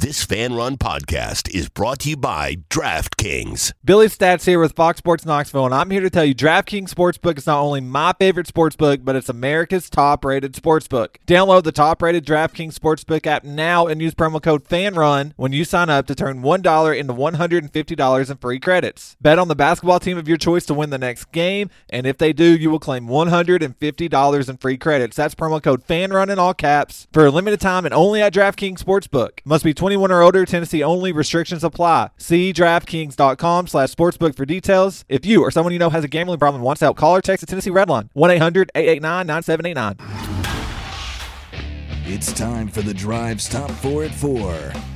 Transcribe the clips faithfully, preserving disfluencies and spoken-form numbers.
This Fan Run podcast is brought to you by DraftKings. Billy Stats here with Fox Sports Knoxville, and I'm here to tell you DraftKings Sportsbook is not only my favorite sportsbook, but it's America's top-rated sportsbook. Download the top-rated DraftKings Sportsbook app now and use promo code FANRUN when you sign up to turn one dollar into one hundred fifty dollars in free credits. Bet on the basketball team of your choice to win the next game, and if they do, you will claim one hundred fifty dollars in free credits. That's promo code FANRUN in all caps for a limited time and only at DraftKings Sportsbook. Must be twenty-one or older. Tennessee only. Restrictions apply. See DraftKings.com slash sportsbook for details. If you or someone you know has a gambling problem and wants help, call or text the Tennessee Redline, one eight hundred eight eight nine nine seven eight nine. It's time for the Drive's Top Four at Four.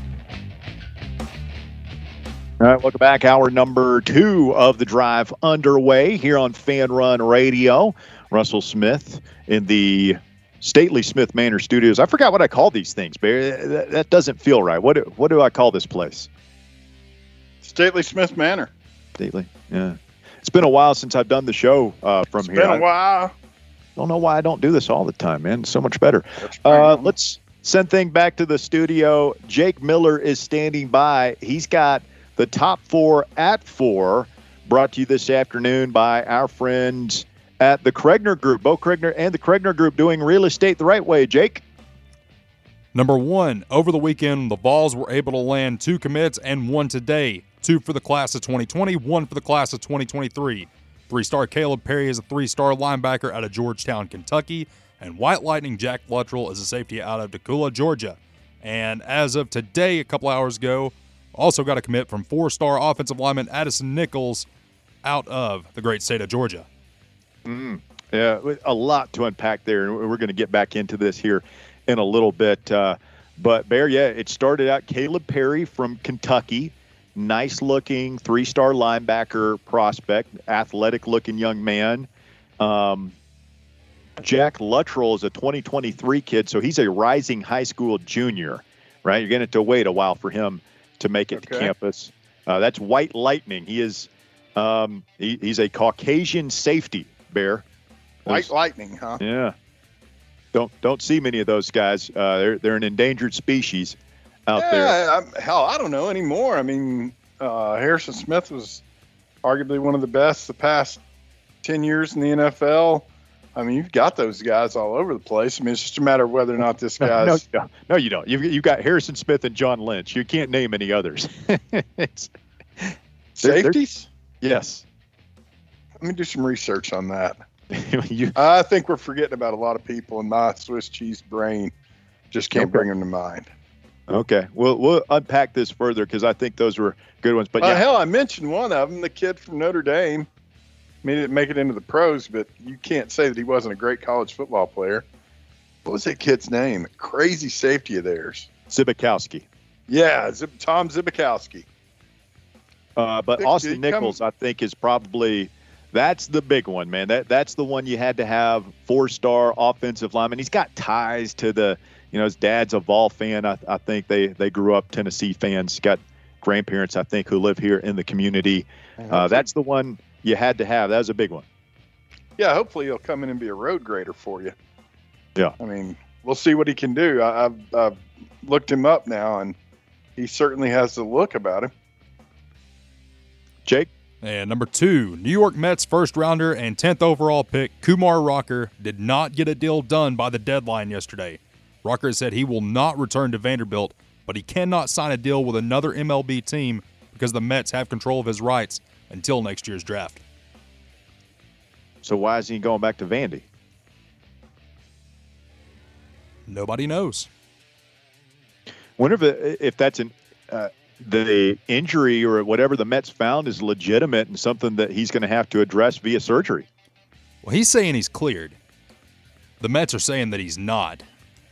All right, welcome back. Hour number two of the Drive underway here on Fan Run Radio. Russell Smith in the Stately Smith Manor Studios. I forgot what I call these things, Barry. That, that doesn't feel right. What do, what do I call this place? Stately Smith Manor. Stately, yeah. It's been a while since I've done the show uh, from it's here. It's been a while. I don't know why I don't do this all the time, man. It's so much better. Uh, let's send things back to the studio. Jake Miller is standing by. He's got the top four at four, brought to you this afternoon by our friends at the Cregner Group. Bo Cregner and the Cregner Group doing real estate the right way. Jake? Number one, over the weekend, the Vols were able to land two commits and one today. Two for the class of twenty twenty, one for the class of twenty twenty-three. Three-star Caleb Perry is a three-star linebacker out of Georgetown, Kentucky. And White Lightning Jack Luttrell is a safety out of Toccoa, Georgia. And as of today, a couple hours ago, also got a commit from four-star offensive lineman Addison Nichols out of the great state of Georgia. Mm, yeah, a lot to unpack there, and we're going to get back into this here in a little bit. Uh, but, Bear, yeah, it started out Caleb Perry from Kentucky, nice-looking three-star linebacker prospect, athletic-looking young man. Um, Jack Luttrell is a twenty twenty-three kid, so he's a rising high school junior, right? You're going to have to wait a while for him to make it okay. to campus. Uh, that's White Lightning. He is um, he, he's a Caucasian safety. Bear. White Lightning, huh? Yeah. Don't don't see many of those guys. Uh, they're they're an endangered species out yeah, there. I'm, hell, I don't know anymore. I mean, uh, Harrison Smith was arguably one of the best the past ten years in the N F L. I mean, you've got those guys all over the place. I mean, it's just a matter of whether or not this guy's. no, no, no, you don't. You've, you've got Harrison Smith and John Lynch. You can't name any others. Safeties? They're, they're, yes. Let me do some research on that. you, I think we're forgetting about a lot of people, and my Swiss cheese brain just can't okay. bring them to mind. Okay, we'll we'll unpack this further because I think those were good ones. But uh, yeah. hell, I mentioned one of them, the kid from Notre Dame. I mean, he didn't make it into the pros, but you can't say that he wasn't a great college football player. What was that kid's name? Crazy safety of theirs. Zibikowski. Yeah, Zib- Tom Zibikowski. Uh, but Big Austin dude, Nichols, come. I think, is probably that's the big one, man. That that's the one you had to have four-star offensive lineman. He's got ties to the, you know, his dad's a Vol fan. I, I think they they grew up Tennessee fans. Got grandparents, I think, who live here in the community. Uh, that's the one you had to have. That was a big one. Yeah, hopefully he'll come in and be a road grader for you. Yeah. I mean, we'll see what he can do. I, I've, I've looked him up now, and he certainly has the look about him. Jake? And number two, New York Mets first rounder and tenth overall pick Kumar Rocker did not get a deal done by the deadline yesterday. Rocker said he will not return to Vanderbilt, but he cannot sign a deal with another M L B team because the Mets have control of his rights until next year's draft. So why is he going back to Vandy? Nobody knows. Wonder if, if that's an uh, the injury or whatever the Mets found is legitimate and something that he's going to have to address via surgery. Well, he's saying he's cleared. The Mets are saying that he's not.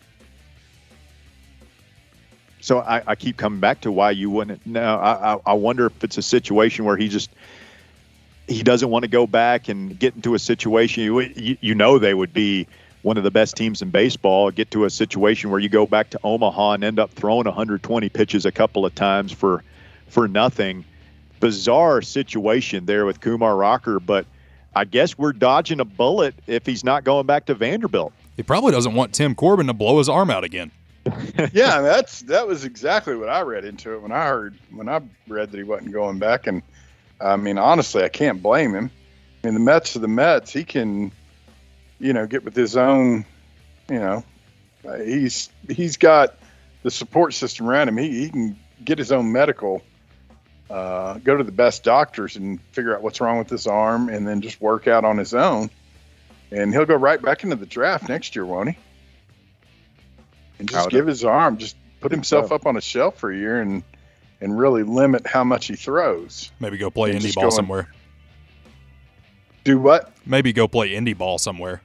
So I, I keep coming back to why you wouldn't. Now I, I wonder if it's a situation where he just he doesn't want to go back and get into a situation. You, you, you know they would be one of the best teams in baseball. Get to a situation where you go back to Omaha and end up throwing one hundred twenty pitches a couple of times for for nothing. Bizarre situation there with Kumar Rocker, but I guess we're dodging a bullet if he's not going back to Vanderbilt. He probably doesn't want Tim Corbin to blow his arm out again. Yeah, that's that was exactly what I read into it when I heard when I read that he wasn't going back. And I mean, honestly, I can't blame him. I mean, the Mets are the Mets. He can, you know, get with his own, you know, uh, he's he's got the support system around him. He he can get his own medical, uh, go to the best doctors and figure out what's wrong with his arm, and then just work out on his own. And he'll go right back into the draft next year, won't he? And just give his arm, just put himself up on a shelf for a year and and really limit how much he throws. Maybe go play And indie just ball go and- somewhere. Do what? Maybe go play indie ball somewhere.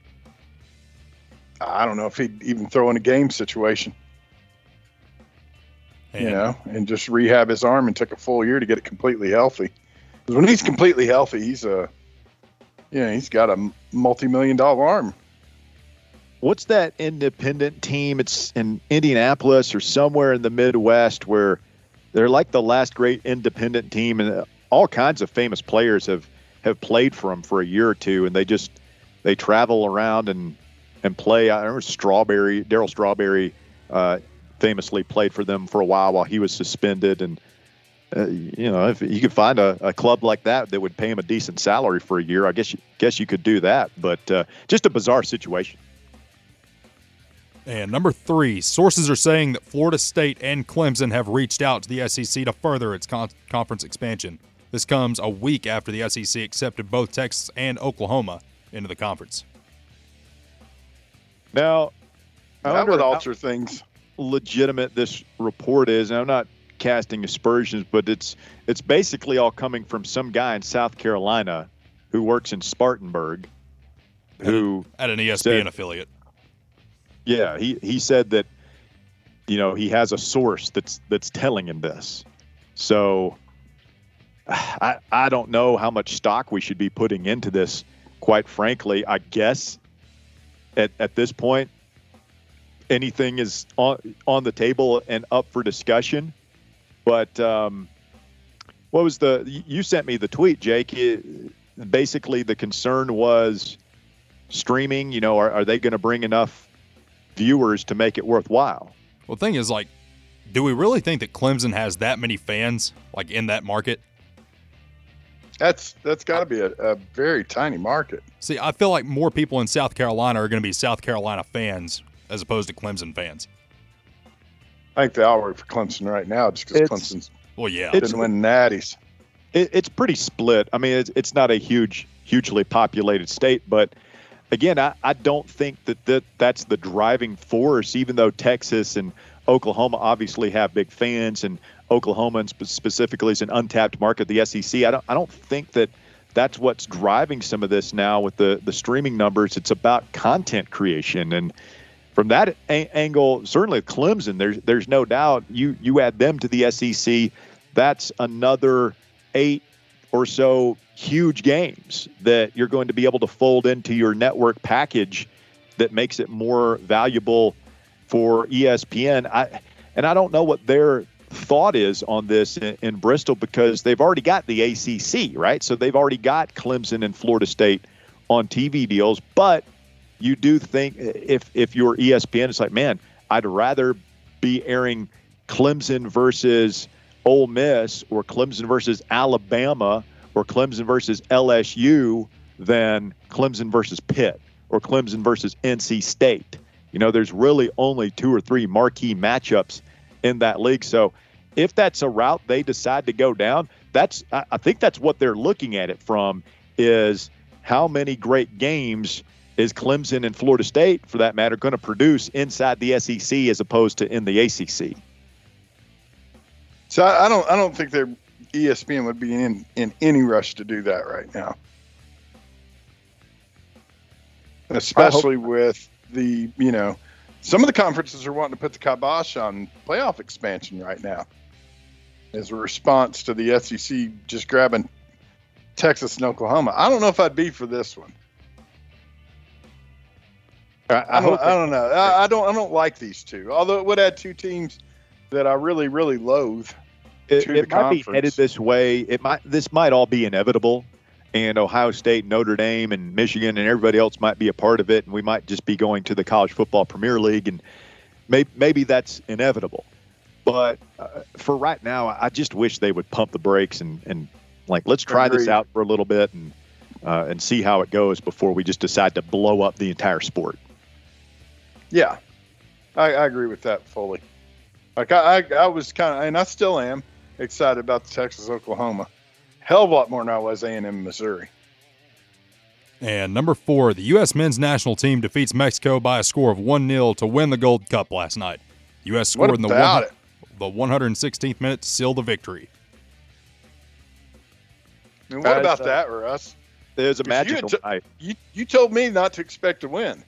I don't know if he'd even throw in a game situation, And you know, and just rehab his arm and took a full year to get it completely healthy. Because when he's completely healthy, he's a, yeah, he's got a multi-million dollar arm. What's that independent team? It's in Indianapolis or somewhere in the Midwest where they're like the last great independent team, and all kinds of famous players have, have played for them for a year or two, and they just they travel around and and play. I remember Strawberry, Darryl Strawberry, uh, famously played for them for a while while he was suspended, and uh, you know, if you could find a, a club like that that would pay him a decent salary for a year, I guess you, guess you could do that. But uh, just a bizarre situation. And number three, sources are saying that Florida State and Clemson have reached out to the S E C to further its con- conference expansion. This comes a week after the S E C accepted both Texas and Oklahoma into the conference. Now, I That wonder would how alter things. legitimate this report is, and I'm not casting aspersions, but it's it's basically all coming from some guy in South Carolina who works in Spartanburg, who At an E S P N said- affiliate. Yeah, he, he said that, you know, he has a source that's that's telling him this. So I I don't know how much stock we should be putting into this, quite frankly. I guess at at this point, anything is on on the table and up for discussion. But um, what was the you sent me the tweet, Jake? It, basically, the concern was streaming. You know, are, are they going to bring enough viewers to make it worthwhile? Well, the thing is, like, do we really think that Clemson has that many fans, like, in that market? That's that's got to be a, a very tiny market. See, I feel like more people in South Carolina are going to be South Carolina fans as opposed to Clemson fans. I think they all work for Clemson right now just because It's- Clemson's Well, yeah. It's- didn't win natties. It, it's pretty split. I mean, it's, it's not a huge, hugely populated state, but again, I, I don't think that, that that's the driving force, even though Texas and Oklahoma obviously have big fans, and Oklahoma and spe- specifically is an untapped market, the S E C. I don't, I don't think that that's what's driving some of this now with the, the streaming numbers. It's about content creation. And from that a- angle, certainly Clemson, there's, there's no doubt you, you add them to the S E C, that's another eight or so huge games that you're going to be able to fold into your network package that makes it more valuable for E S P N. I, and I don't know what their thought is on this in, in Bristol, because they've already got the A C C, right? So they've already got Clemson and Florida State on T V deals. But you do think if, if you're E S P N, it's like, man, I'd rather be airing Clemson versus Ole Miss or Clemson versus Alabama or Clemson versus L S U than Clemson versus Pitt or Clemson versus N C State. You know, there's really only two or three marquee matchups in that league. So if that's a route they decide to go down, that's I I think that's what they're looking at it from, is how many great games is Clemson and Florida State, for that matter, going to produce inside the S E C as opposed to in the A C C. So I, I don't I don't think their E S P N would be in, in any rush to do that right now. Especially with the, you know, some of the conferences are wanting to put the kibosh on playoff expansion right now as a response to the S E C just grabbing Texas and Oklahoma. I don't know if I'd be for this one. I, I, I don't, hope I don't know. I, I don't I don't like these two. Although it would add two teams that I really, really loathe. it, to it the might be conference. headed this way. It might this might all be inevitable, and Ohio State, Notre Dame, and Michigan, and everybody else might be a part of it, and we might just be going to the College Football Premier League, and maybe, maybe that's inevitable. But uh, for right now, I just wish they would pump the brakes and, and like, let's try Agreed. this out for a little bit and uh, and see how it goes before we just decide to blow up the entire sport. Yeah, I, I agree with that fully. Like I, I, I was kind of, and I still am excited about the Texas Oklahoma. Hell of a lot more than I was A and M Missouri. And number four, the U S men's national team defeats Mexico by a score of one nil to win the Gold Cup last night. U S scored What in the, about one, it? the one hundred sixteenth minute to seal the victory. I mean, what Uh, about so- that, Russ? It was a 'Cause you had magical to- night. You you told me not to expect to win.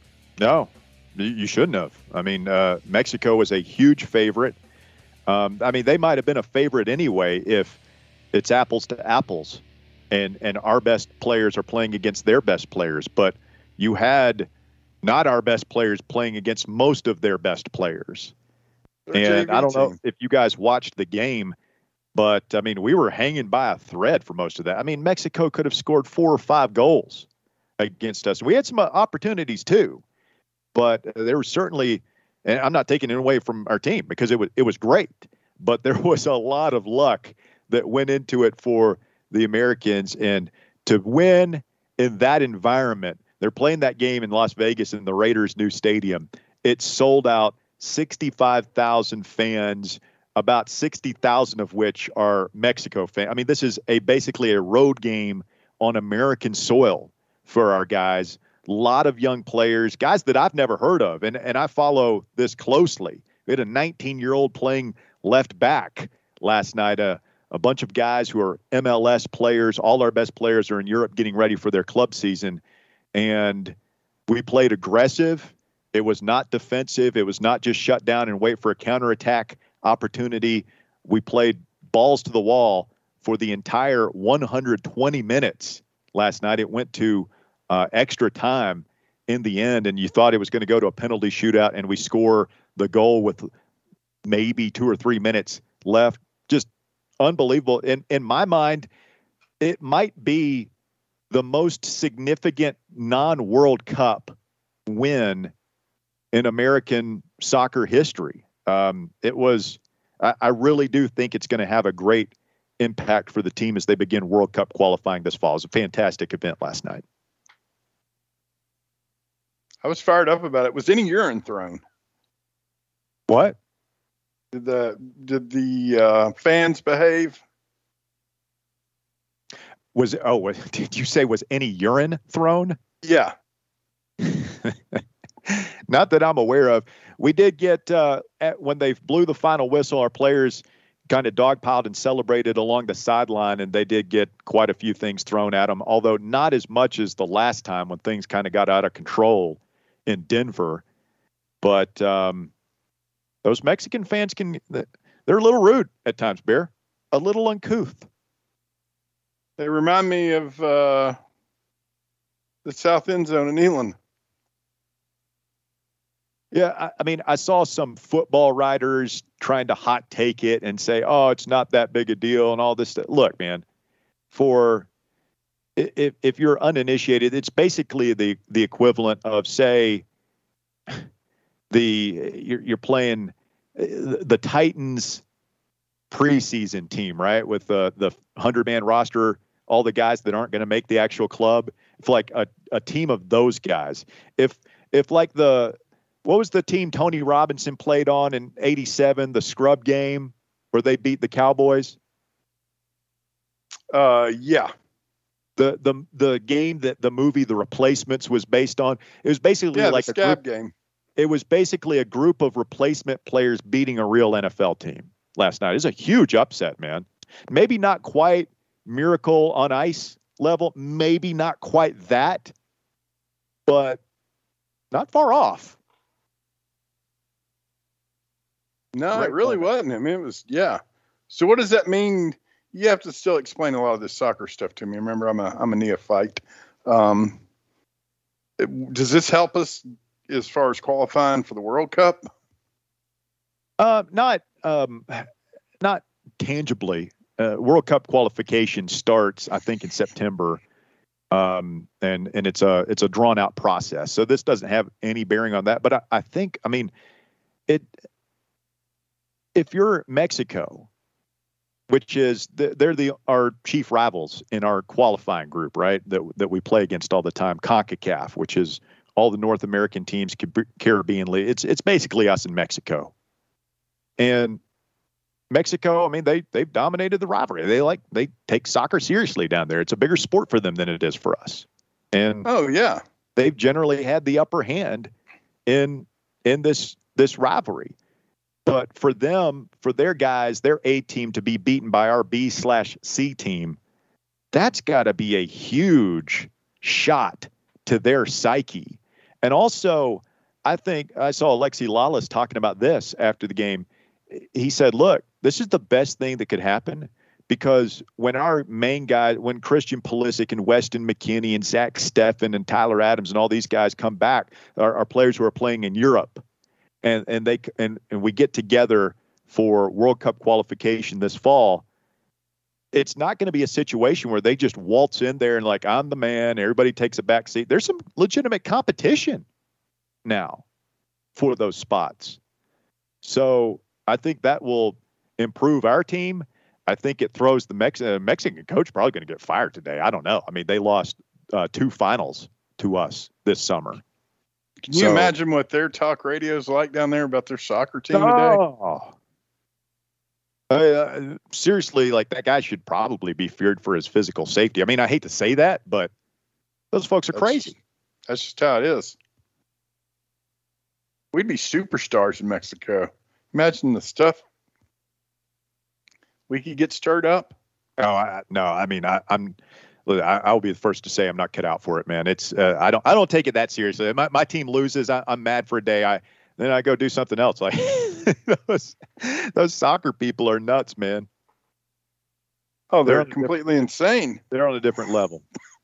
No, you- you shouldn't have. I mean, uh, Mexico was a huge favorite. Um, I mean, they might have been a favorite anyway if it's apples to apples, and and our best players are playing against their best players. But you had not our best players playing against most of their best players. Their And J V I don't know team. if you guys watched the game, but I mean, we were hanging by a thread for most of that. I mean, Mexico could have scored four or five goals against us. We had some uh, opportunities too, but there was certainly, and I'm not taking it away from our team because it was it was great, but there was a lot of luck that went into it for the Americans, and to win in that environment. They're playing that game in Las Vegas in the Raiders' new stadium. It sold out, sixty-five thousand fans, about sixty thousand of which are Mexico fans. I mean, this is a basically a road game on American soil for our guys. A lot of young players, guys that I've never heard of, and, and I follow this closely. We had a nineteen-year-old playing left back last night, a, a bunch of guys who are M L S players. All our best players are in Europe getting ready for their club season, and we played aggressive. It was not defensive. It was not just shut down and wait for a counterattack opportunity. We played balls to the wall for the entire one hundred twenty minutes last night. It went to uh, extra time in the end, and you thought it was going to go to a penalty shootout, and we score the goal with maybe two or three minutes left. Just unbelievable. In, in my mind, it might be the most significant non-World Cup win in American soccer history. Um, it was, I, I really do think it's going to have a great impact for the team as they begin World Cup qualifying this fall. It was a fantastic event last night. I was fired up about it. Was any urine thrown? What? Did the did the uh, fans behave? Was, oh, what, did you say was any urine thrown? Yeah. Not that I'm aware of. We did get, uh, at, when they blew the final whistle, our players kind of dogpiled and celebrated along the sideline, and they did get quite a few things thrown at them, although not as much as the last time when things kind of got out of control in Denver. But um, those Mexican fans can, they're a little rude at times, Bear. A little uncouth. They remind me of uh, the south end zone in Elam. Yeah, I, I mean, I saw some football writers trying to hot take it and say, oh, it's not that big a deal and all this stuff. Look, man, for if if you're uninitiated, it's basically the the equivalent of, say, the you're, you're playing the Titans preseason team, right, with the the hundred-man roster, all the guys that aren't going to make the actual club. It's like a, a team of those guys. If if like the What was the team Tony Robinson played on in eighty-seven, the scrub game where they beat the Cowboys? Uh, yeah. The the the game that the movie The Replacements was based on. It was basically Yeah, like the a scab group, game. it was basically a group of replacement players beating a real N F L team last night. It was a huge upset, man. Maybe not quite Miracle on Ice level, maybe not quite that, but not far off. No, Great it really point. wasn't. I mean, it was, yeah. So what does that mean? You have to still explain a lot of this soccer stuff to me. Remember, I'm a, I'm a neophyte. Um, it, does this help us as far as qualifying for the World Cup? Uh, not, um, not tangibly. Uh, World Cup qualification starts, I think, in September, um, and and it's a it's a drawn out process. So this doesn't have any bearing on that. But I, I think, I mean, it if you're Mexico, which is the, they're the our chief rivals in our qualifying group, right? That that we play against all the time, CONCACAF, which is all the North American teams, Caribbean League. It's it's basically us in Mexico. And Mexico, I mean, they they've dominated the rivalry. They like they take soccer seriously down there. It's a bigger sport for them than it is for us. And oh yeah, they've generally had the upper hand in in this this rivalry. But for them, for their guys, their A team to be beaten by our B slash C team, that's got to be a huge shot to their psyche. And also, I think I saw Alexi Lalas talking about this after the game. He said, look, this is the best thing that could happen because when our main guys, when Christian Pulisic and Weston McKennie and Zach Steffen and Tyler Adams and all these guys come back, our, our players who are playing in Europe, and and they and, and we get together for World Cup qualification this fall, it's not going to be a situation where they just waltz in there and like, I'm the man, everybody takes a back seat. There's some legitimate competition now for those spots. So I think that will improve our team. I think it throws the Mex- uh, Mexican coach probably going to get fired today. I don't know. I mean, they lost uh, two finals to us this summer. Can you so, imagine what their talk radio is like down there about their soccer team oh, today? Uh, seriously, like that guy should probably be feared for his physical safety. I mean, I hate to say that, but those folks are that's crazy. Just, that's just how it is. We'd be superstars in Mexico. Imagine the stuff we could get stirred up. No, I, no. I mean, I, I'm. I, I'll be the first to say I'm not cut out for it, man. It's. Uh, I don't. I don't take it that seriously. My my team loses, I, I'm mad for a day. I then I go do something else. Like those those soccer people are nuts, man. Oh, they're, They're completely insane. They're on a different level.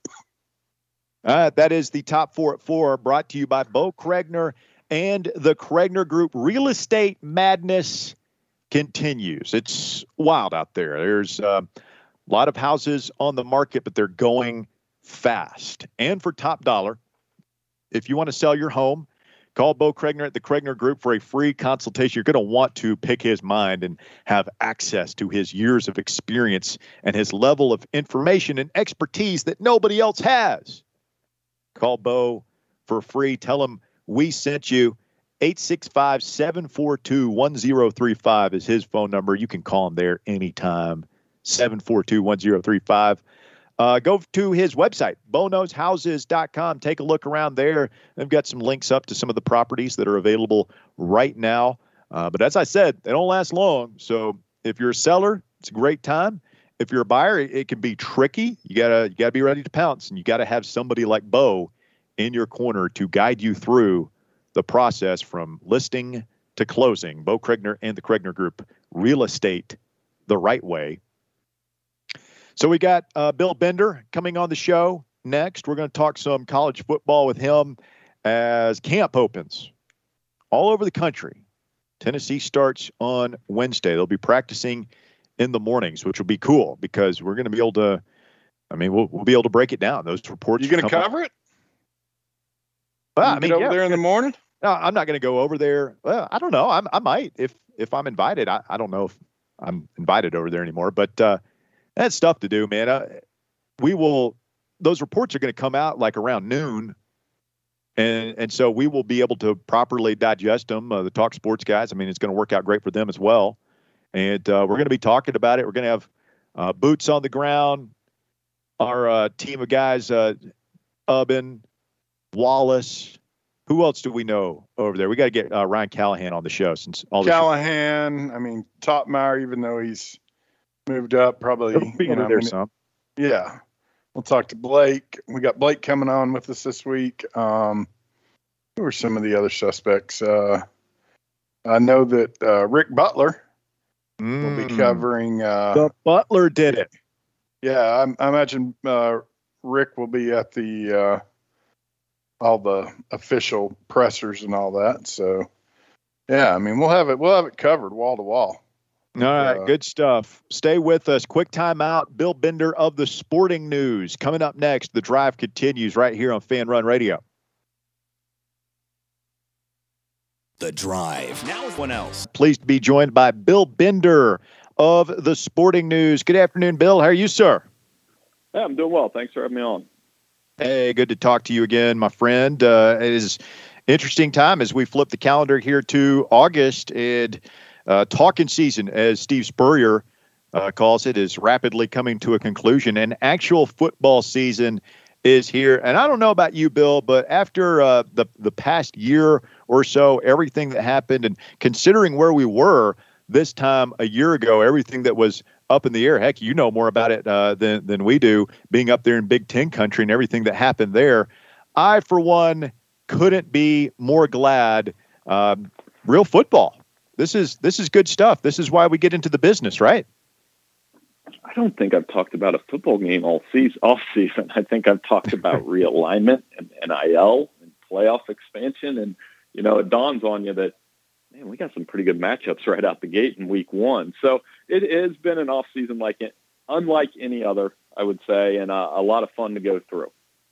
Uh, that is the top four at four, brought to you by Bo Kregner and the Kregner Group. Real estate madness continues. It's wild out there. There's uh, a lot of houses on the market, but they're going fast. And for top dollar, if you want to sell your home, call Bo Kregner at the Kregner Group for a free consultation. You're going to want to pick his mind and have access to his years of experience and his level of information and expertise that nobody else has. Call Bo for free. Tell him we sent you. eight six five, seven four two, one zero three five is his phone number. You can call him there anytime. seven four two, one zero three five. Uh, go to his website, bonos houses dot com. Take a look around there. They've got some links up to some of the properties that are available right now. Uh, but as I said, they don't last long. So if you're a seller, it's a great time. If you're a buyer, it, it can be tricky. You gotta you gotta be ready to pounce, and you gotta have somebody like Bo in your corner to guide you through the process from listing to closing. Bo Kregner and the Kregner Group, real estate the right way. So we got uh, Bill Bender coming on the show next. We're going to talk some college football with him as camp opens all over the country. Tennessee starts on Wednesday. They'll be practicing in the mornings, which will be cool because we're going to be able to, I mean, we'll, we'll be able to break it down. Those reports. You going to cover up. it? Well, you I mean, get over yeah, there in the morning? No, I'm not going to go over there. Well, I don't know. I'm, I might if if I'm invited. I, I don't know if I'm invited over there anymore, but uh, that's stuff to do, man. Uh, we will. Those reports are going to come out like around noon, and and so we will be able to properly digest them. Uh, the Talk Sports guys. I mean, it's going to work out great for them as well, and uh, we're going to be talking about it. We're going to have uh, boots on the ground. Our uh, team of guys, uh, Ubben, Wallace. Who else do we know over there? We got to get uh, Ryan Callahan on the show since all the Callahan. I mean, Topmeyer, even though he's moved up, probably. You know, there I mean, some. Yeah, we'll talk to Blake. We got Blake coming on with us this week. Um, who are some of the other suspects? Uh, I know that uh, Rick Butler Mm. will be covering. Uh, The Butler did it. Yeah, I, I imagine uh, Rick will be at the uh, all the official pressers and all that. So, yeah, I mean, we'll have it. We'll have it covered wall to wall. All right, Uh, good stuff. Stay with us. Quick timeout. Bill Bender of the Sporting News coming up next. The drive continues right here on Fan Run Radio. The Drive. Now one else. Pleased to be joined by Bill Bender of the Sporting News. Good afternoon, Bill. How are you, sir? Yeah, I'm doing well. Thanks for having me on. Hey, good to talk to you again, my friend. Uh, it is interesting time as we flip the calendar here to August, and uh, talking season, as Steve Spurrier uh, calls it, is rapidly coming to a conclusion. And actual football season is here. And I don't know about you, Bill, but after uh, the the past year or so, everything that happened, and considering where we were this time a year ago, everything that was up in the air, heck, you know more about it uh, than than we do, being up there in Big Ten country and everything that happened there. I, for one, couldn't be more glad. Um, real football. This is this is good stuff. This is why we get into the business, right? I don't think I've talked about a football game all season, off season. I think I've talked about realignment and N I L and playoff expansion. And, you know, it dawns on you that, man, we got some pretty good matchups right out the gate in week one. So it has been an off season like it, unlike any other, I would say, and uh, a lot of fun to go through.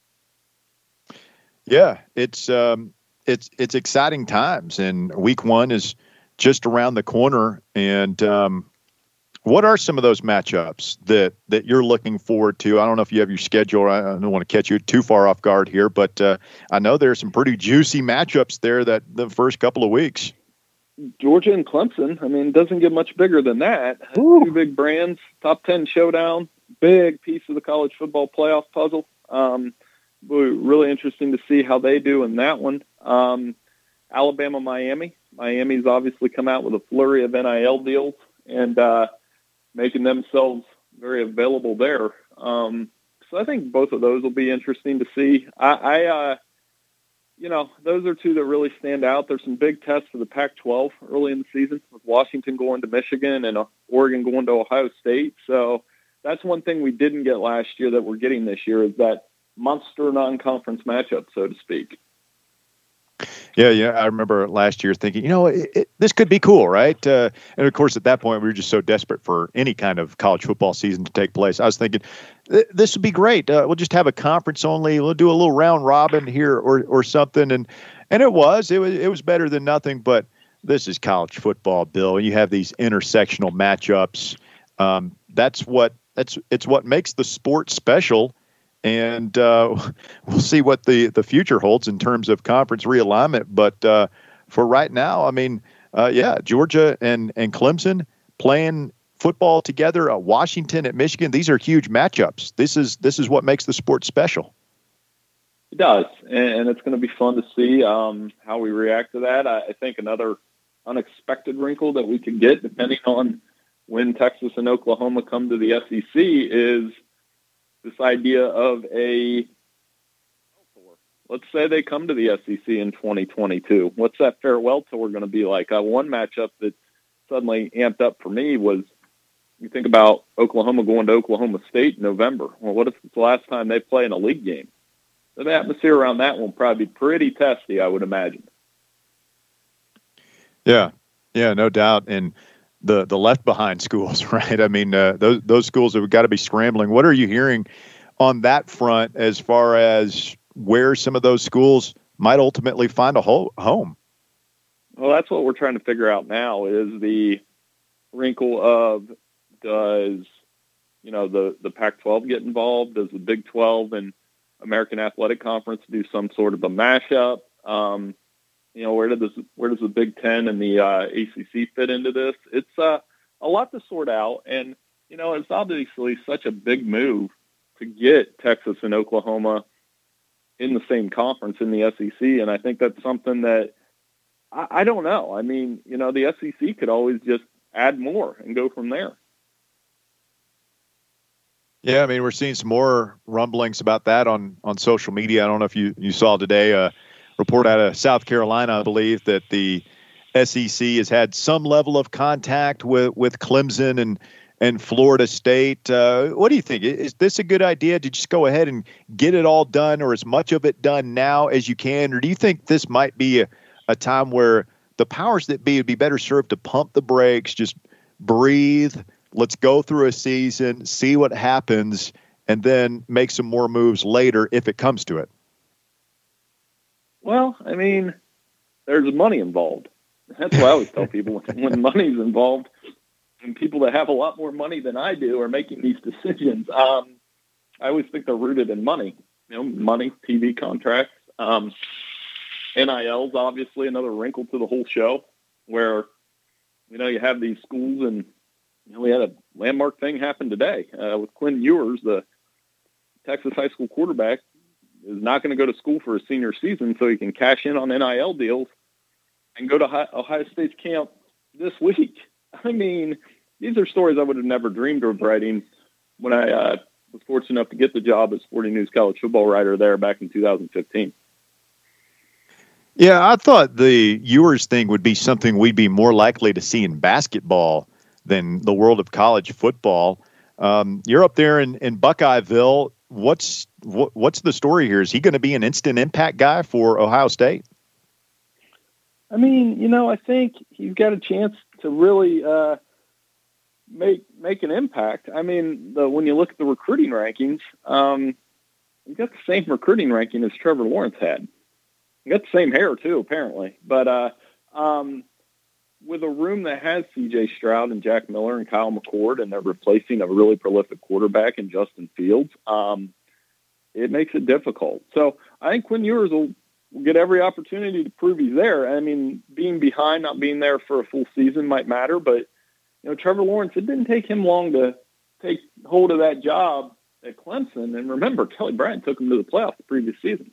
Yeah, it's um, it's it's exciting times, and week one is just around the corner. And um, what are some of those matchups that that you're looking forward to? I don't know if you have your schedule. I don't want to catch you too far off guard here, but uh, I know there's some pretty juicy matchups there that the first couple of weeks. Georgia and Clemson, I mean, it doesn't get much bigger than that. Ooh. Two big brands, top ten showdown, big piece of the college football playoff puzzle. Um, really interesting to see how they do in that one. Um, Alabama, Miami. Miami's obviously come out with a flurry of N I L deals and uh, making themselves very available there. Um, so I think both of those will be interesting to see. I, I uh, you know, those are two that really stand out. There's some big tests for the Pac twelve early in the season, with Washington going to Michigan and uh, Oregon going to Ohio State. So that's one thing we didn't get last year that we're getting this year, is that monster non-conference matchup, so to speak. Yeah, yeah. I remember last year thinking, you know, it, it, this could be cool, right? Uh, and, of course, at that point, we were just so desperate for any kind of college football season to take place. I was thinking, this would be great. Uh, we'll just have a conference only. We'll do a little round robin here or or something. And and it was. It was, it was better than nothing. But this is college football, Bill. And you have these intersectional matchups. Um, that's what that's it's what makes the sport special. And uh, we'll see what the, the future holds in terms of conference realignment. But uh, for right now, I mean, uh, yeah, Georgia and, and Clemson playing football together, uh, Washington at Michigan, these are huge matchups. This is this is what makes the sport special. It does, and it's going to be fun to see um, how we react to that. I think another unexpected wrinkle that we could get, depending on when Texas and Oklahoma come to the S E C, is this idea of a, let's say they come to the S E C in twenty twenty-two. What's that farewell tour going to be like? Uh, one matchup that suddenly amped up for me was, you think about Oklahoma going to Oklahoma State in November. Well, what if it's the last time they play in a league game? So the atmosphere around that one will probably be pretty testy, I would imagine. Yeah, yeah, no doubt. And the the left behind schools, right? I mean, uh, those those schools have got to be scrambling. What are you hearing on that front as far as where some of those schools might ultimately find a ho- home? Well, that's what we're trying to figure out now, is the wrinkle of, does, you know, the, the Pac twelve get involved? Does the Big twelve and American Athletic Conference do some sort of a mashup? Um, You know, where does this, where does the Big Ten and the uh, A C C fit into this? It's uh, a lot to sort out, and you know, it's obviously such a big move to get Texas and Oklahoma in the same conference in the S E C, and I think that's something that I, I don't know. I mean, you know, the S E C could always just add more and go from there. Yeah, I mean, we're seeing some more rumblings about that on on social media. I don't know if you you saw today. Uh, report out of South Carolina, I believe, that the S E C has had some level of contact with, with Clemson and, and Florida State. Uh, what do you think? Is this a good idea to just go ahead and get it all done, or as much of it done now as you can? Or do you think this might be a, a time where the powers that be would be better served to pump the brakes, just breathe, let's go through a season, see what happens, and then make some more moves later if it comes to it? Well, I mean, there's money involved. that's what I always tell people when, when money's involved and people that have a lot more money than I do are making these decisions. Um, I always think they're rooted in money, you know, money, T V contracts, um, N I L's obviously another wrinkle to the whole show where, you know, you have these schools and, you know, we had a landmark thing happen today uh, with Quinn Ewers, the Texas high school quarterback, is not going to go to school for his senior season so he can cash in on N I L deals and go to Ohio State's camp this week. I mean, these are stories I would have never dreamed of writing when I uh, was fortunate enough to get the job as Sporting News college football writer there back in two thousand fifteen. Yeah, I thought the Ewers thing would be something we'd be more likely to see in basketball than the world of college football. Um, you're up there in, in Buckeyeville. What's what, what's the story here? Is he going to be an instant impact guy for Ohio State? I mean, you know, I think he's got a chance to really uh, make make an impact. I mean, the, when you look at the recruiting rankings, um, he's got the same recruiting ranking as Trevor Lawrence had. He got the same hair too, apparently. But uh, um, with a room that has C J Stroud and Jack Miller and Kyle McCord, and they're replacing a really prolific quarterback in Justin Fields, um, it makes it difficult. So I think Quinn Ewers will, will get every opportunity to prove he's there. I mean, being behind, not being there for a full season might matter, but you know, Trevor Lawrence, it didn't take him long to take hold of that job at Clemson. And remember, Kelly Bryant took him to the playoffs the previous season.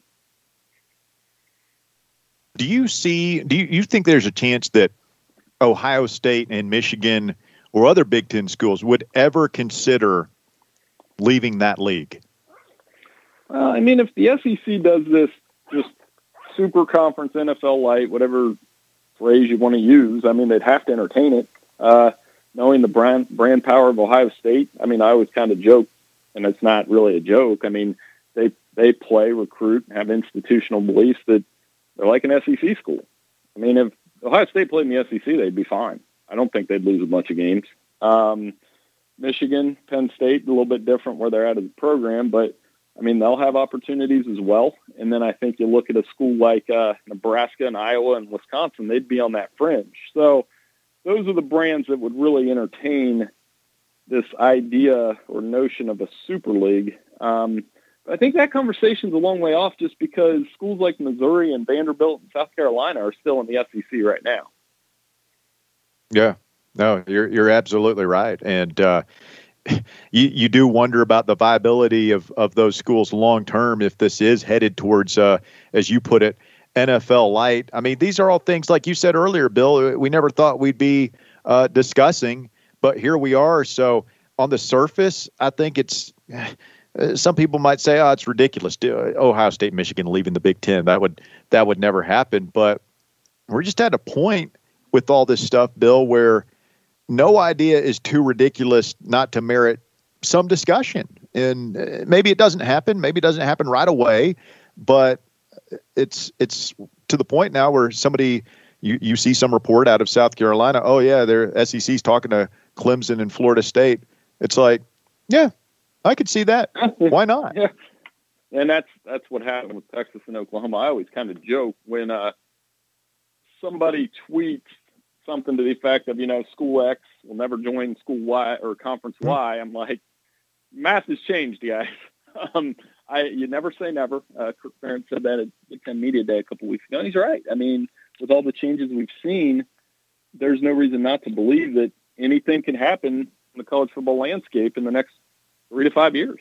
Do you see, do you, you think there's a chance that Ohio State and Michigan or other Big Ten schools would ever consider leaving that league? Well, I mean, if the S E C does this just super conference N F L light, whatever phrase you want to use, I mean, they'd have to entertain it. Uh, knowing the brand, brand power of Ohio State, I mean, I always kind of joke, and it's not really a joke. I mean, they they play, recruit, have institutional beliefs that they're like an S E C school. I mean, if Ohio State played in the S E C, they'd be fine. I don't think they'd lose a bunch of games. Um, Michigan, Penn State, a little bit different where they're at as a program, but, I mean, they'll have opportunities as well. And then I think you look at a school like uh, Nebraska and Iowa and Wisconsin, they'd be on that fringe. So those are the brands that would really entertain this idea or notion of a super league. Um, I think that conversation's a long way off just because schools like Missouri and Vanderbilt and South Carolina are still in the S E C right now. Yeah, no, you're you're absolutely right. And uh, you you do wonder about the viability of, of those schools long term if this is headed towards, uh, as you put it, N F L light. I mean, these are all things, like you said earlier, Bill, we never thought we'd be uh, discussing, but here we are. So on the surface, I think it's Uh, some people might say, "Oh, it's ridiculous." Ohio State, Michigan leaving the Big Ten. That would that would never happen. But we're just at a point with all this stuff, Bill, where no idea is too ridiculous not to merit some discussion. And uh, maybe it doesn't happen. Maybe it doesn't happen right away. But it's it's to the point now where somebody you you see some report out of South Carolina. Oh yeah, their S E C's talking to Clemson and Florida State. It's like, yeah. I could see that. Why not? Yeah. And that's that's what happened with Texas and Oklahoma. I always kind of joke when uh, somebody tweets something to the effect of, you know, school X will never join school Y or conference Y. I'm like, math has changed, guys. um, I you never say never. Uh, Kirk Ferentz said that at Big Ten Media Day a couple weeks ago. And he's right. I mean, with all the changes we've seen, there's no reason not to believe that anything can happen in the college football landscape in the next three to five years.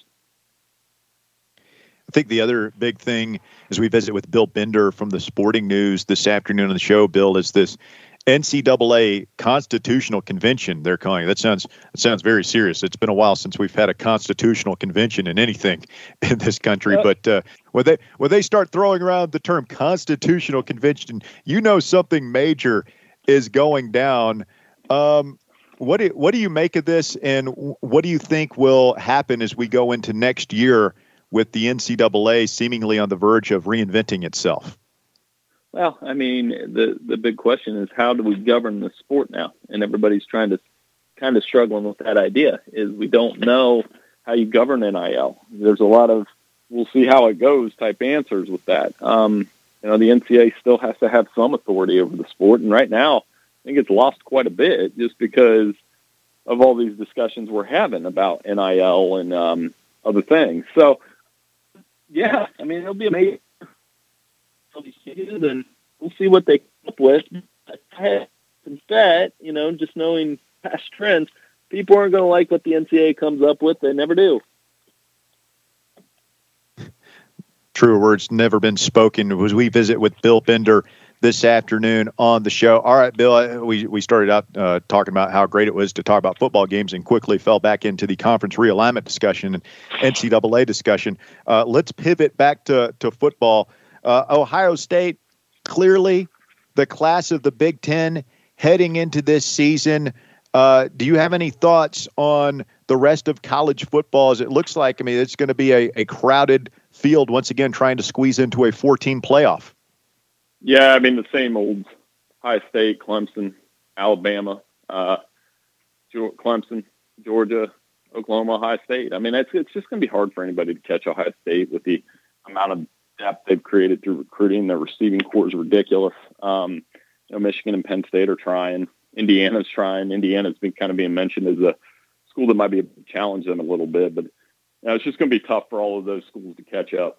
I think the other big thing as we visit with Bill Bender from the Sporting News this afternoon on the show, Bill, is this N C double A Constitutional Convention they're calling it. That sounds that sounds very serious. It's been a while since we've had a constitutional convention in anything in this country. Uh, but uh, when they when they start throwing around the term constitutional convention, you know something major is going down. Um, What do, what do you make of this, and what do you think will happen as we go into next year with the N C double A seemingly on the verge of reinventing itself? Well, I mean, the, the big question is how do we govern the sport now? And everybody's trying to kind of struggling with that idea is we don't know how you govern N I L. There's a lot of we'll see how it goes type answers with that. Um, you know, the N C A A still has to have some authority over the sport. And right now, I think it's lost quite a bit just because of all these discussions we're having about N I L and um, other things. So, yeah, I mean, it'll be amazing. And we'll see what they come up with. I bet, you know, just knowing past trends, people aren't going to like what the N C A A comes up with. They never do. Truer words never been spoken. As we visit with Bill Bender this afternoon on the show. All right, Bill, we, we started out uh, talking about how great it was to talk about football games and quickly fell back into the conference realignment discussion and N C double A discussion. Uh, let's pivot back to, to football. Uh, Ohio State, clearly the class of the Big Ten heading into this season. Uh, do you have any thoughts on the rest of college football? As it looks like, I mean, it's going to be a, a crowded field once again, trying to squeeze into a four-team playoff. Yeah, I mean, the same old Ohio State, Clemson, Alabama, uh, Clemson, Georgia, Oklahoma, Ohio State. I mean, it's, it's just going to be hard for anybody to catch Ohio State with the amount of depth they've created through recruiting. Their receiving core is ridiculous. Um, you know, Michigan and Penn State are trying. Indiana's trying. Indiana's been kind of being mentioned as a school that might be able to challenge them a little bit, but you know, it's just going to be tough for all of those schools to catch up.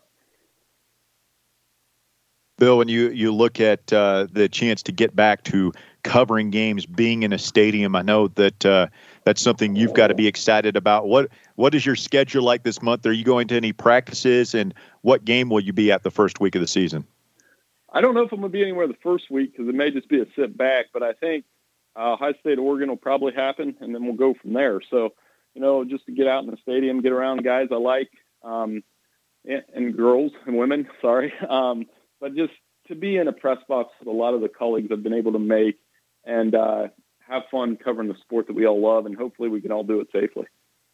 Bill, when you, you look at uh, the chance to get back to covering games, being in a stadium, I know that uh, that's something you've got to be excited about. What What is your schedule like this month? Are you going to any practices, and what game will you be at the first week of the season? I don't know if I'm going to be anywhere the first week because it may just be a sit back, but I think uh, Ohio State, Oregon will probably happen, and then we'll go from there. So, you know, just to get out in the stadium, get around guys I like, um, and, and girls and women, sorry. Um, But just to be in a press box with a lot of the colleagues I've been able to make and uh, have fun covering the sport that we all love, and hopefully we can all do it safely.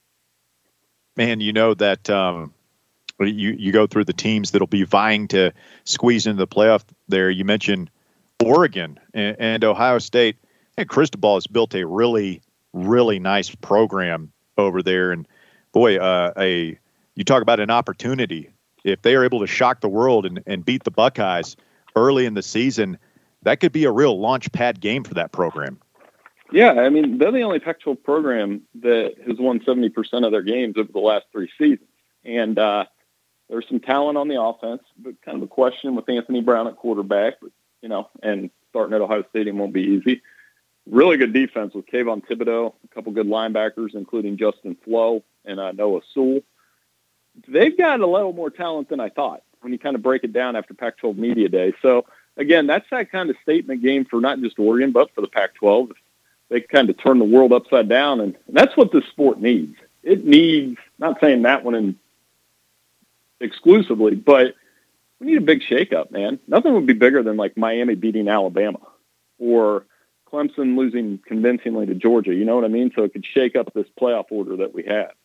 Man, you know that um, you, you go through the teams that'll be vying to squeeze into the playoff there. You mentioned Oregon and, and Ohio State. And Cristobal has built a really, really nice program over there. And, boy, uh, a you talk about an opportunity. If they are able to shock the world and, and beat the Buckeyes early in the season, that could be a real launch pad game for that program. Yeah, I mean, they're the only Pac twelve program that has won seventy percent of their games over the last three seasons. And uh, there's some talent on the offense, but kind of a question with Anthony Brown at quarterback, but, you know, and starting at Ohio Stadium won't be easy. Really good defense with Kayvon Thibodeau, a couple good linebackers, including Justin Flo and uh, Noah Sewell. They've got a little more talent than I thought when you kind of break it down after Pac twelve Media Day. So, again, that's that kind of statement game for not just Oregon, but for the Pac twelve. They kind of turn the world upside down, and that's what this sport needs. It needs, not saying that one in exclusively, but we need a big shakeup, man. Nothing would be bigger than, like, Miami beating Alabama or Clemson losing convincingly to Georgia. You know what I mean? So it could shake up this playoff order that we had.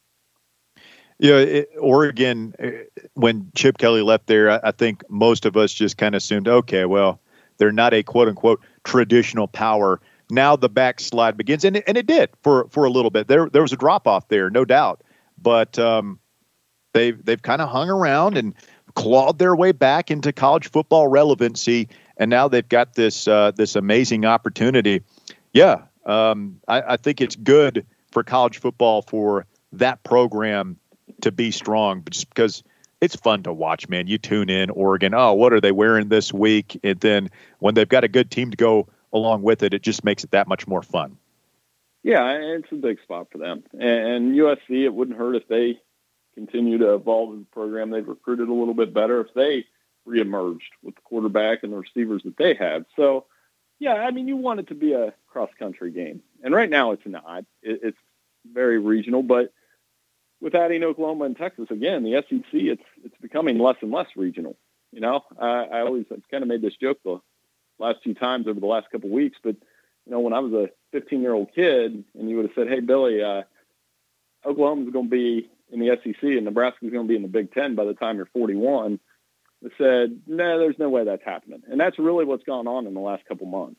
Yeah, it, Oregon, when Chip Kelly left there, I, I think most of us just kind of assumed, okay, well, they're not a quote-unquote traditional power. Now the backslide begins, and it, and it did for, for a little bit. There there was a drop-off there, no doubt. But um, they've, they've kind of hung around and clawed their way back into college football relevancy, and now they've got this uh, this amazing opportunity. Yeah, um, I, I think it's good for college football for that program to be strong, just because it's fun to watch, man. You tune in, Oregon, oh, what are they wearing this week? And then when they've got a good team to go along with it, it just makes it that much more fun. Yeah, it's a big spot for them. And U S C, it wouldn't hurt if they continue to evolve as a program. They've recruited a little bit better if they reemerged with the quarterback and the receivers that they have. So, yeah, I mean, you want it to be a cross-country game. And right now it's not. It's very regional, but with adding Oklahoma and Texas, again, the S E C, it's it's becoming less and less regional. You know, I, I always I've kind of made this joke the last few times over the last couple of weeks, but, you know, when I was a fifteen-year-old kid and you would have said, hey, Billy, uh, Oklahoma's going to be in the S E C and Nebraska's going to be in the Big Ten by the time you're forty-one, I said, no, nah, there's no way that's happening. And that's really what's gone on in the last couple months.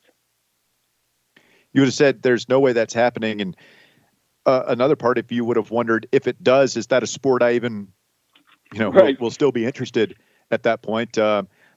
You would have said there's no way that's happening, and Uh, another part, if you would have wondered if it does, is that a sport I even, you know, right. will, will still be interested at that point? Uh,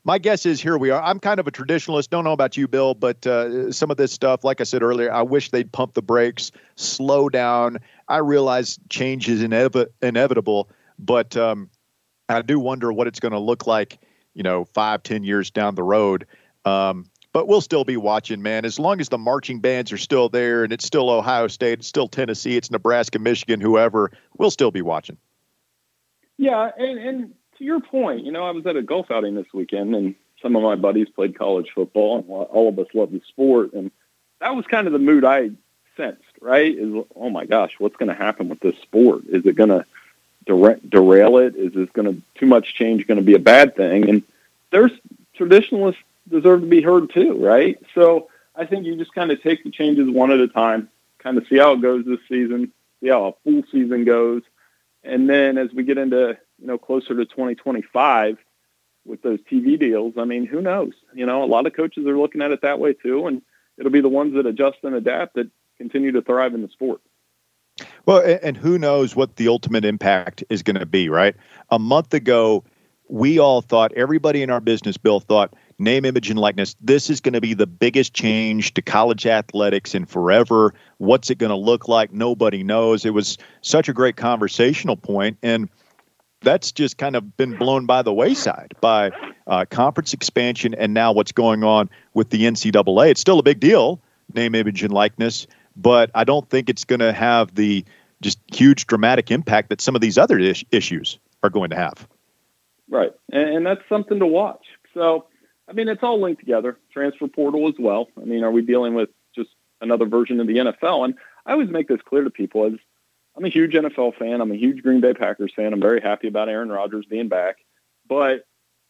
my guess is here we are. I'm kind of a traditionalist. Don't know about you, Bill, but uh, some of this stuff, like I said earlier, I wish they'd pump the brakes, slow down. I realize change is inev- inevitable, but um, I do wonder what it's going to look like, you know, five, ten years down the road. Um, but we'll still be watching, man. As long as the marching bands are still there and it's still Ohio State, it's still Tennessee, it's Nebraska, Michigan, whoever, we'll still be watching. Yeah, and, and to your point, you know, I was at a golf outing this weekend, and some of my buddies played college football, and all of us love the sport, and that was kind of the mood I sensed, right? Is, oh my gosh, what's going to happen with this sport? Is it going to dera- derail it? Is this going to, too much change going to be a bad thing? And there's traditionalists deserve to be heard too, right? So I think you just kind of take the changes one at a time, kind of see how it goes this season, see how a full season goes. And then as we get into, you know, closer to twenty twenty-five with those T V deals, I mean, who knows? You know, a lot of coaches are looking at it that way too, and it'll be the ones that adjust and adapt that continue to thrive in the sport. Well, and who knows what the ultimate impact is going to be, right? A month ago, we all thought, everybody in our business, Bill, thought, name, image, and likeness, this is going to be the biggest change to college athletics in forever. What's it going to look like? Nobody knows. It was such a great conversational point, and that's just kind of been blown by the wayside by uh, conference expansion and now what's going on with the N C double A. It's still a big deal, name, image, and likeness, but I don't think it's going to have the just huge dramatic impact that some of these other is- issues are going to have. Right, and, and that's something to watch. So, I mean, it's all linked together. Transfer portal as well. I mean, are we dealing with just another version of the N F L? And I always make this clear to people as I'm a huge N F L fan. I'm a huge Green Bay Packers fan. I'm very happy about Aaron Rodgers being back. But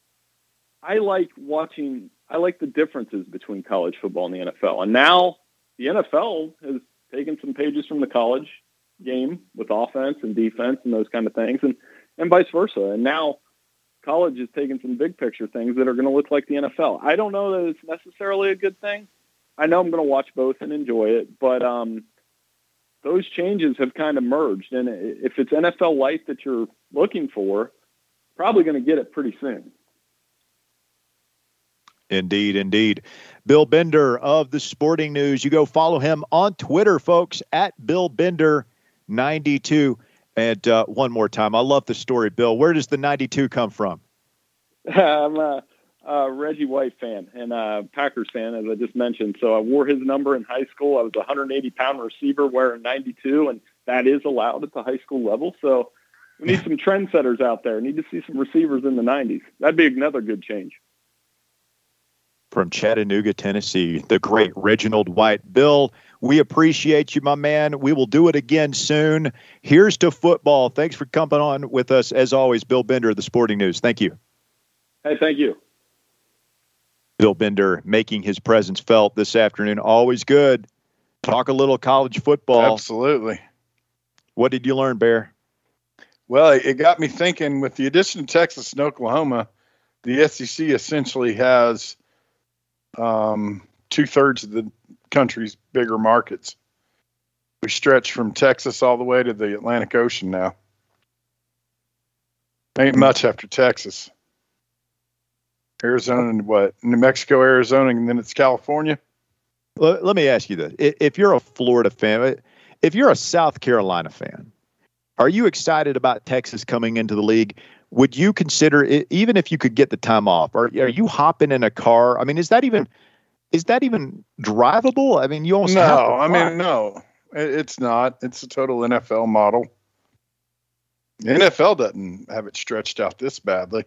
I like watching, I like the differences between college football and the N F L. And now the N F L has taken some pages from the college game with offense and defense and those kind of things, and, and vice versa. And now college is taking some big picture things that are going to look like the N F L. I don't know that it's necessarily a good thing. I know I'm going to watch both and enjoy it, but um, those changes have kind of merged. And if it's N F L light that you're looking for, probably going to get it pretty soon. Indeed, indeed. Bill Bender of the Sporting News. You go follow him on Twitter, folks, at Bill Bender ninety-two. And uh, one more time, I love the story, Bill. Where does the ninety-two come from? I'm a, a Reggie White fan and a Packers fan, as I just mentioned. So I wore his number in high school. I was a one hundred eighty pound receiver wearing ninety-two, and that is allowed at the high school level. So we need some trendsetters out there. We need to see some receivers in the nineties. That'd be another good change. From Chattanooga, Tennessee, the great Reginald White. Bill, we appreciate you, my man. We will do it again soon. Here's to football. Thanks for coming on with us, as always, Bill Bender of the Sporting News. Thank you. Hey, thank you. Bill Bender making his presence felt this afternoon. Always good. Talk a little college football. Absolutely. What did you learn, Bear? Well, it got me thinking, with the addition of Texas and Oklahoma, the S E C essentially has um, two-thirds of the country's bigger markets. We stretch from Texas all the way to the Atlantic Ocean now. Ain't much after Texas. Arizona and what? New Mexico, Arizona, and then it's California. Let, let me ask you this. If you're a Florida fan, if you're a South Carolina fan, are you excited about Texas coming into the league? Would you consider it, even if you could get the time off, are, are you hopping in a car? I mean, is that even, is that even drivable? I mean, you almost no, have to I mean, no, it, it's not. It's a total N F L model. The N F L doesn't have it stretched out this badly.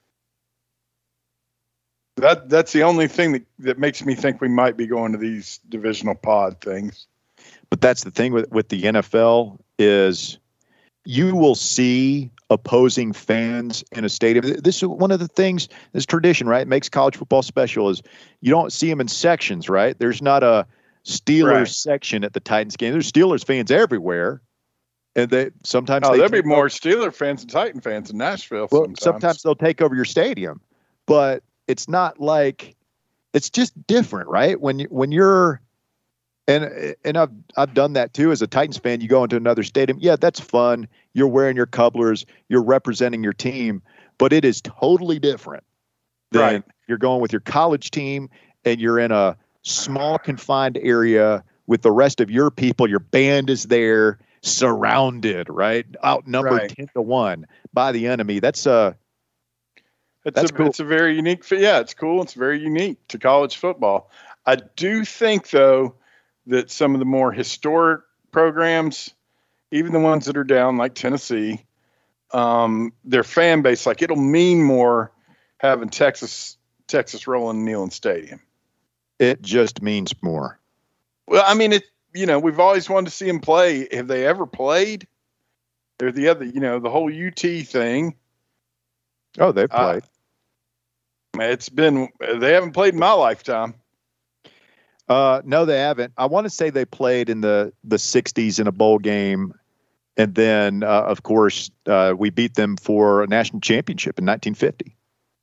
That that's the only thing that, that makes me think we might be going to these divisional pod things. But that's the thing with, with the N F L is you will see opposing fans in a stadium. This is one of the things, this tradition, right? It makes college football special is you don't see them in sections, right? There's not a Steelers right. section at the Titans game. There's Steelers fans everywhere. And they sometimes oh, they there'll be more over, Steeler fans and Titan fans in Nashville. Well, sometimes. sometimes they'll take over your stadium, but it's not like it's just different, right? When you when you're and and I've I've done that too as a Titans fan. You go into another stadium, yeah, that's fun. You're wearing your Cubblers, you're representing your team, but it is totally different than right. if you're going with your college team, and you're in a small confined area with the rest of your people. Your band is there, surrounded, right, outnumbered Right. ten to one by the enemy. That's uh It's That's a cool. it's a very unique. Yeah, it's cool. It's very unique to college football. I do think though that some of the more historic programs, even the ones that are down like Tennessee, um, their fan base, like it'll mean more having Texas Texas rolling Neyland Stadium. it just means more. Well, I mean, it. You know, we've always wanted to see them play. Have they ever played? They're the other. You know, the whole U T thing. Oh, they've Uh, played. It's been. They haven't played in my lifetime. Uh, no, they haven't. I want to say they played in the the sixties in a bowl game, and then uh, of course uh, we beat them for a national championship in nineteen fifty.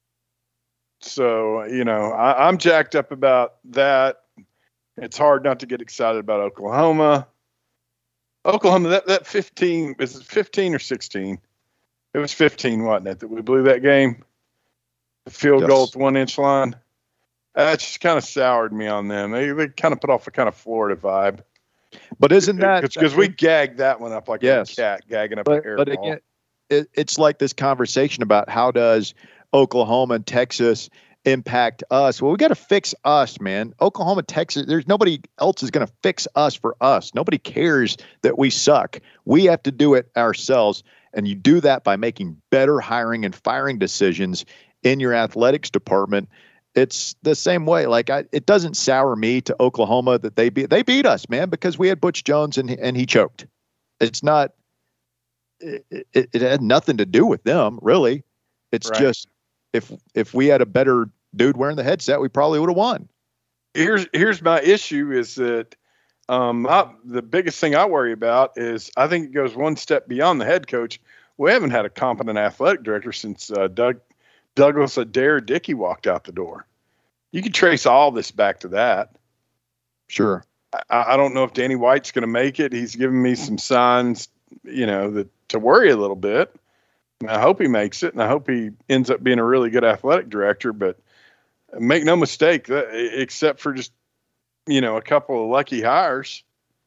So, you know, I, I'm jacked up about that. It's hard not to get excited about Oklahoma. Oklahoma, that, that fifteen, is it fifteen or sixteen? It was fifteen, wasn't it, that we blew that game? The field Yes. goal at the one inch line. That just kind of soured me on them. They, they kind of put off a kind of Florida vibe. But isn't that Because we gagged that one up like Yes. a cat gagging up But, an air but ball. again, it, it's like this conversation about how does Oklahoma and Texas impact us? Well, we got to fix us, man. Oklahoma, Texas, there's nobody else is going to fix us for us. Nobody cares that we suck. We have to do it ourselves. And you do that by making better hiring and firing decisions in your athletics department. It's the same way. Like I, it doesn't sour me to Oklahoma that they beat, they beat us, man, because we had Butch Jones and, and he choked. It's not, it, it, it had nothing to do with them, really. It's Right. just, if if we had a better dude wearing the headset, we probably would have won. here's here's my issue is that um, I, the biggest thing I worry about is I think it goes one step beyond the head coach. We haven't had a competent athletic director since uh, Doug Douglas Adair Dickey walked out the door. You can trace all this back to that. Sure. I, I don't know if Danny White's going to make it. He's given me some signs, you know, that to worry a little bit. And I hope he makes it, and I hope he ends up being a really good athletic director. But make no mistake, that, except for just, you know, a couple of lucky hires,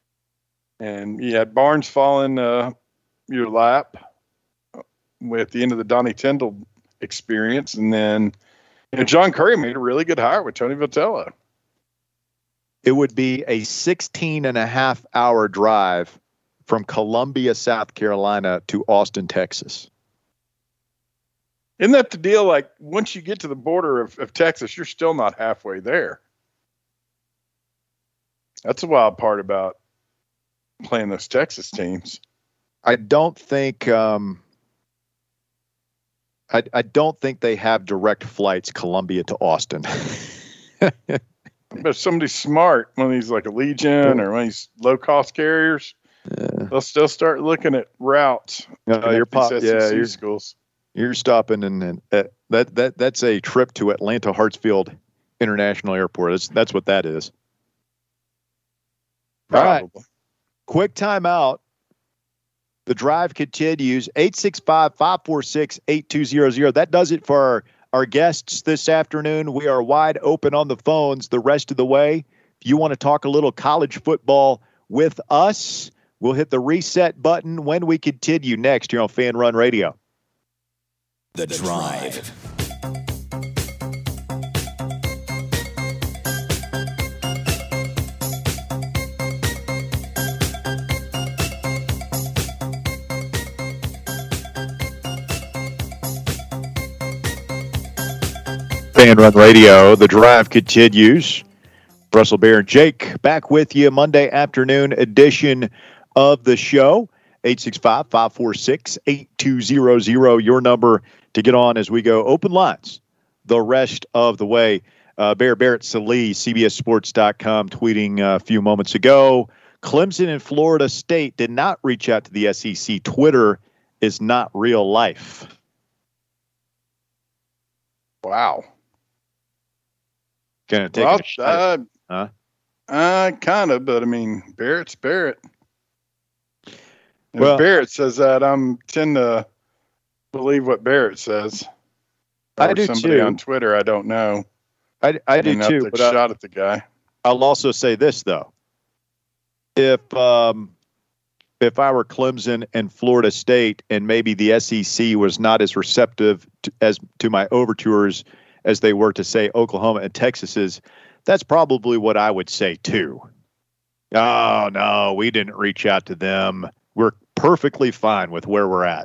and you had Barnes fall in uh, your lap with the end of the Donnie Tyndall experience, and then you know, John Curry made a really good hire with Tony Vitello. It would be a sixteen and a half hour drive from Columbia, South Carolina to Austin, Texas. Isn't that the deal? Like once you get to the border of, of Texas, you're still not halfway there. That's the wild part about playing those Texas teams. I don't think um, I, I don't think they have direct flights Columbia to Austin. But if somebody's smart, one of these like Allegiant or one of these low cost carriers, Yeah. they'll still start looking at routes. No, looking you're at these pop, S E C yeah, you're, schools. you're stopping in, in uh, that that that's a trip to Atlanta Hartsfield International Airport. That's that's what that is. All right. Probably. Quick timeout. The drive continues. eight six five, five four six, eight two zero zero. That does it for our, our guests this afternoon. We are wide open on the phones the rest of the way. If you want to talk a little college football with us, we'll hit the reset button when we continue next here on Fan Run Radio. The Drive. Fan Run Radio, the drive continues. Russell Bear and Jake back with you Monday afternoon edition of the show. eight six five, five four six, eight two zero zero, your number to get on as we go open lines the rest of the way. Uh, Bear Barrett Salee, C B S Sports dot com, tweeting uh, a few moments ago. Clemson and Florida State did not reach out to the S E C. Twitter is not real life. Wow. Gonna take Well, a shot. uh, Huh? uh, kind of, but I mean, Barrett's Barrett. And Well- if Barrett says that, I'm tend to believe what Barrett says. Or I do somebody too. on Twitter, I don't know. I, I do ended up too. took But a I, shot at the guy. I'll also say this though: if um, if I were Clemson and Florida State, and maybe the S E C was not as receptive to, as to my overtures as they were to say Oklahoma and Texas is, that's probably what I would say too. Oh no, we didn't reach out to them. We're perfectly fine with where we're at.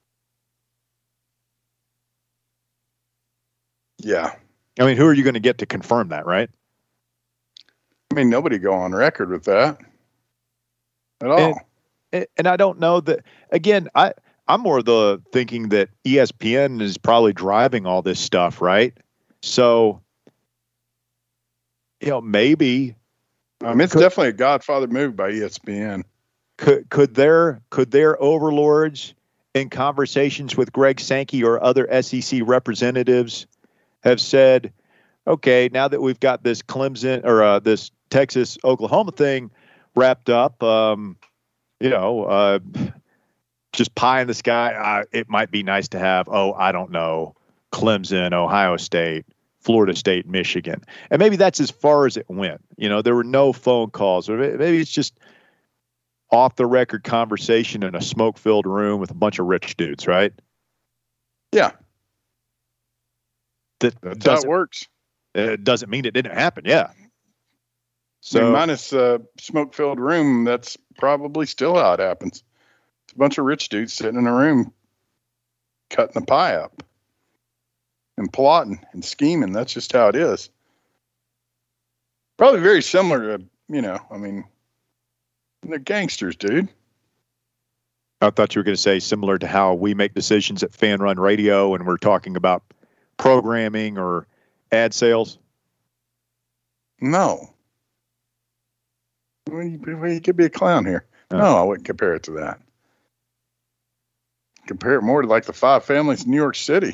Yeah. I mean, who are you going to get to confirm that, right? I mean, nobody go on record with that at all. And, and I don't know that, again, I, I'm more the thinking that E S P N is probably driving all this stuff, right? So, you know, maybe. Um, it's could, definitely a Godfather move by E S P N. Could could their could their overlords in conversations with Greg Sankey or other S E C representatives have said, okay, now that we've got this Clemson or uh, this Texas Oklahoma thing wrapped up, um, you know, uh, just pie in the sky. Uh, it might be nice to have, oh, I don't know, Clemson, Ohio State, Florida State, Michigan. And maybe that's as far as it went. You know, there were no phone calls, or maybe it's just off the record conversation in a smoke filled room with a bunch of rich dudes, right? Yeah. That That's how it works. It doesn't mean it didn't happen. Yeah. So I So mean, minus a smoke filled room, that's probably still how it happens. It's a bunch of rich dudes sitting in a room cutting the pie up and plotting and scheming. That's just how it is. Probably very similar to, you know, I mean, they're gangsters, dude. I thought you were going to say similar to how we make decisions at Fan Run Radio and we're talking about programming or ad sales. No. I mean, you, you could be a clown here. Oh. No, I wouldn't compare it to that. Compare it more to like the five families in New York City.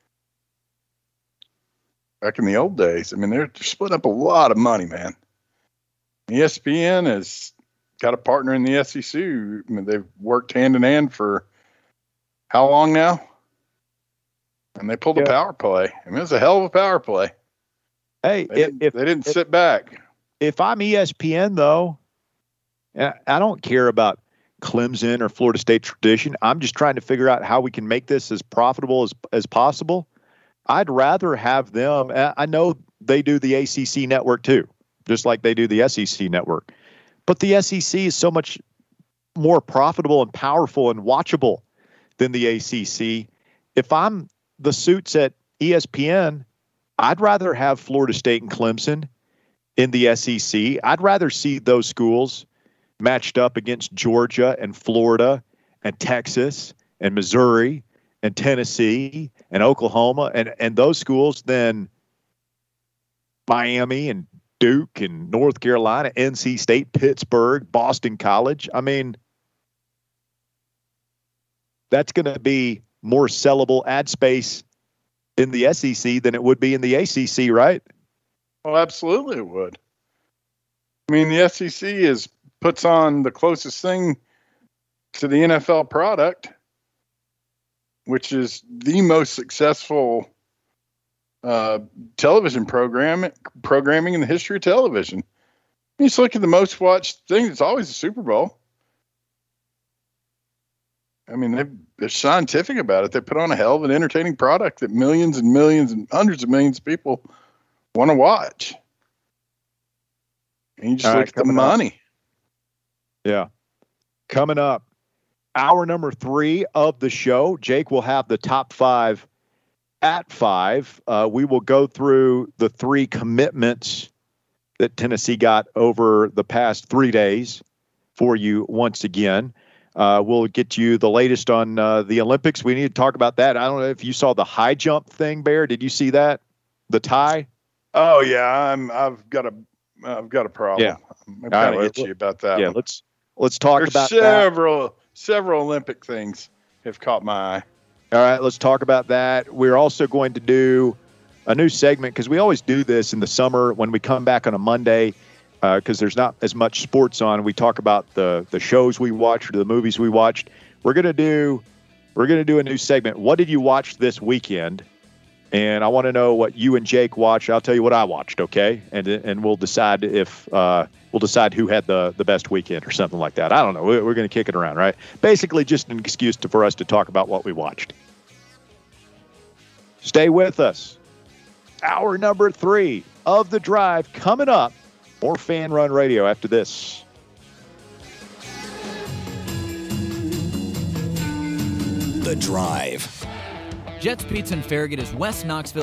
Back in the old days. I mean, they're, they're split up a lot of money, man. E S P N has got a partner in the S E C. I mean, they've worked hand in hand for how long now? And they pulled Yeah. a power play. I mean, it was a hell of a power play. Hey, They if, didn't, if they didn't if, sit back. if I'm E S P N though, I I don't care about Clemson or Florida State tradition. I'm just trying to figure out how we can make this as profitable as, as possible. I'd rather have them. I know they do the A C C network too, just like they do the S E C network. But the S E C is so much more profitable and powerful and watchable than the A C C. If I'm the suits at E S P N, I'd rather have Florida State and Clemson in the S E C. I'd rather see those schools matched up against Georgia and Florida and Texas and Missouri and Tennessee and Oklahoma and, and those schools than Miami and Duke and North Carolina, N C State, Pittsburgh, Boston College. I mean, that's going to be more sellable ad space in the S E C than it would be in the A C C, right? Well, absolutely it would. I mean, the S E C is puts on the closest thing to the N F L product, which is the most successful uh, television program programming in the history of television. You just look at the most watched thing. It's always the Super Bowl. I mean, they're, they're scientific about it. They put on a hell of an entertaining product that millions and millions and hundreds of millions of people want to watch. And you just All look right, at the coming money. up. Yeah. Coming up, hour number three of the show. Jake will have the top five at five. Uh, we will go through the three commitments that Tennessee got over the past three days for you once again. Uh, we'll get you the latest on uh, the Olympics. We need to talk about that. I don't know if you saw the high jump thing, Bear. Did you see that? The tie? Oh yeah, I'm. I've got a. I've got a problem. Yeah. I'm All kind of right, itchy about that. Yeah, one. let's let's talk There's about that. several several Olympic things have caught my eye. All right, let's talk about that. We're also going to do a new segment because we always do this in the summer when we come back on a Monday because uh, there's not as much sports on. We talk about the the shows we watched or the movies we watched. We're gonna do we're gonna do a new segment. What did you watch this weekend? And I want to know what you and Jake watched. I'll tell you what I watched, okay? And and we'll decide if uh, we'll decide who had the, the best weekend or something like that. I don't know. We're, we're going to kick it around, right? Basically, just an excuse to, for us to talk about what we watched. Stay with us. Hour number three of The Drive coming up. More Fan Run Radio after this. The Drive. Jets Pizza and Farragut is West Knoxville.